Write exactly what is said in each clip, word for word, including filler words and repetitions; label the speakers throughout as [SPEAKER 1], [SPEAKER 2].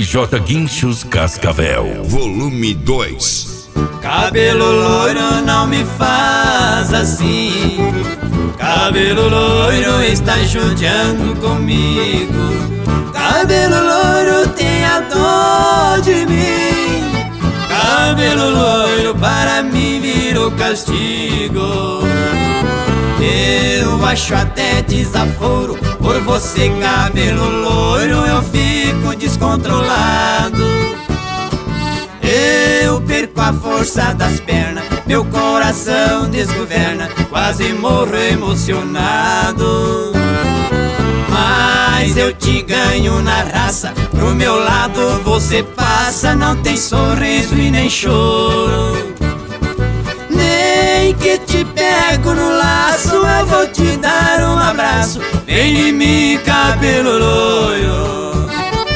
[SPEAKER 1] J Guinchos Cascavel.
[SPEAKER 2] Volume dois.
[SPEAKER 3] Cabelo loiro, não me faz assim. Cabelo loiro está judiando comigo. Cabelo loiro, tenha dó de mim. Cabelo loiro, para mim virou castigo. Eu acho até desaforo por você, cabelo loiro, eu fico descontrolado. Eu perco a força das pernas, meu coração desgoverna, quase morro emocionado. Mas eu te ganho na raça, pro meu lado você passa, não tem sorriso e nem choro. Nem que te pego no laço, eu vou te dar um abraço. Vem em mim, cabelo loiro.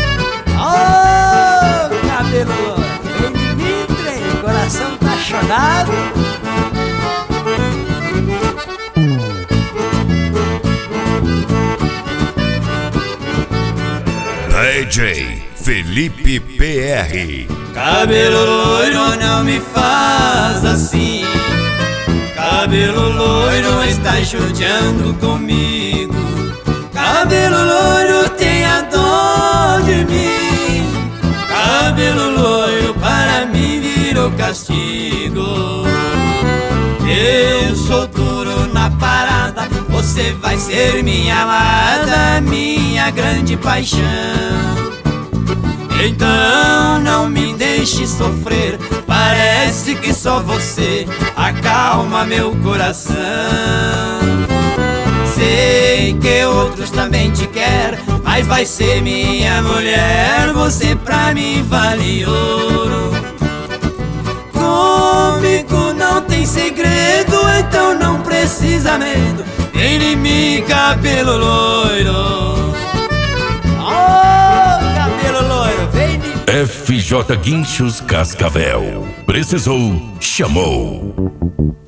[SPEAKER 4] Oh, cabelo loiro, vem em mim, trem, coração apaixonado.
[SPEAKER 2] D J Felipe P R.
[SPEAKER 3] Cabelo loiro, não me faz assim. Cabelo loiro está judiando comigo. Cabelo loiro, tenha dó de mim. Cabelo loiro, para mim virou castigo. Eu sou duro na parada, você vai ser minha amada, minha grande paixão. Então não me deixe sofrer, parece que só você acalma meu coração. Sei que outros também te querem, mas vai ser minha mulher, você pra mim vale ouro. Comigo não tem segredo, então não precisa medo. Vem em mim, cabelo loiro.
[SPEAKER 4] Oh, cabelo loiro, vem em mim.
[SPEAKER 1] F J Guinchos Cascavel. Precisou, chamou.